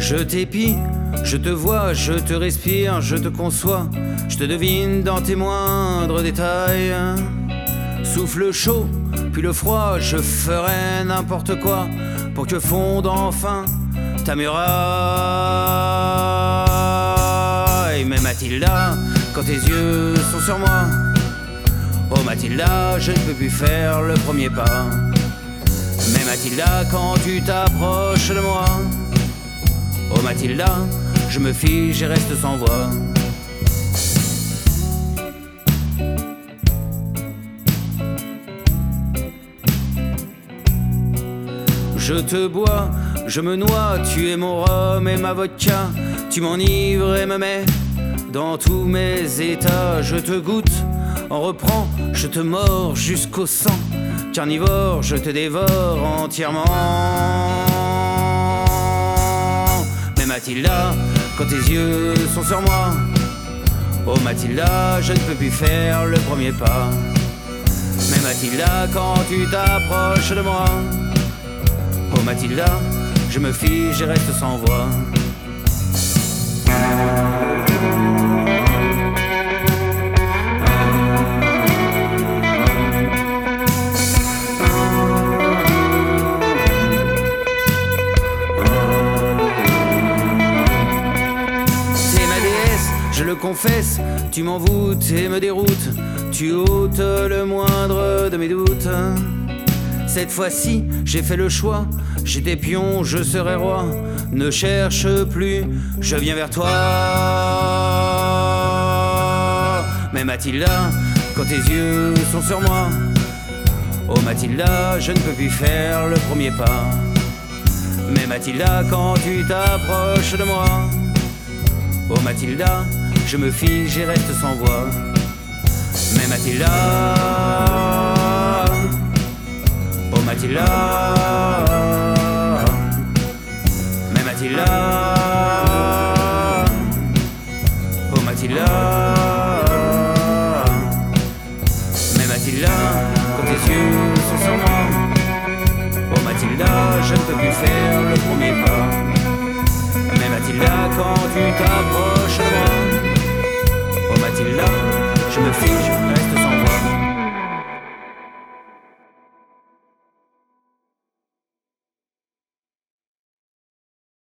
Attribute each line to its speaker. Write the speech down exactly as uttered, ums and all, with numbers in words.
Speaker 1: Je t'épie, je te vois, je te respire, je te conçois, je te devine dans tes moindres détails. Souffle chaud, puis le froid, je ferai n'importe quoi pour que fonde enfin ta muraille. Mais Mathilda, quand tes yeux sont sur moi, oh Mathilda, je ne peux plus faire le premier pas. Mais Mathilda, quand tu t'approches de moi, oh Mathilda, je me fige et reste sans voix. Je te bois, je me noie, tu es mon rhum et ma vodka. Tu m'enivres et me mets dans tous mes états. Je te goûte, en reprends, je te mords jusqu'au sang. Carnivore, je te dévore entièrement. Mais Mathilda, quand tes yeux sont sur moi, oh Mathilda, je ne peux plus faire le premier pas. Mais Mathilda, quand tu t'approches de moi, oh Mathilda, je me fige et reste sans voix. Je le confesse, tu m'envoûtes et me déroutes. Tu ôtes le moindre de mes doutes. Cette fois-ci, j'ai fait le choix. J'étais pion, je serai roi. Ne cherche plus, je viens vers toi. Mais Mathilda, quand tes yeux sont sur moi, oh Mathilda, je ne peux plus faire le premier pas. Mais Mathilda, quand tu t'approches de moi, oh Mathilda, je me fige et reste sans voix. Mais Mathilda, oh Mathilda, mais Mathilda, oh Mathilda, mais Mathilda, quand tes yeux sont sur moi, oh Mathilda, je ne peux plus faire le premier pas. Mais Mathilda, quand tu t'approches